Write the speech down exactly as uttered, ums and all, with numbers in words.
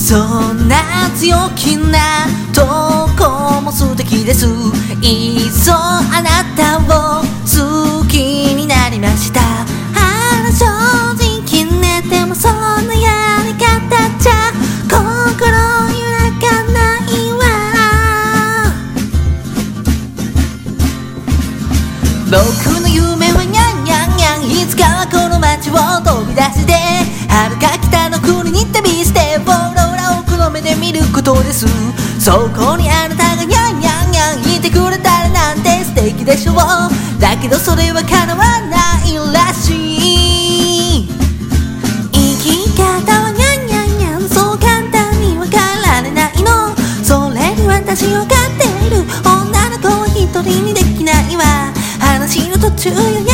そんな強気なとこも素敵です。いっそあなたを好きになりました。あら正直ね、でもそんなやり方じゃ心揺らがないわ。僕の夢はニャンニャンニャン、いつかはこの街を飛び出して遥か北の国に旅してオーロラをこの目で見ることです。そこにあなたがニャンニャンニャンいてくれたらなんて素敵でしょう。だけどそれは叶わないらしい。生き方はニャンニャンニャン、そう簡単にわかられないの。それに私を飼っている女の子は一人にできないわ。話の途中よ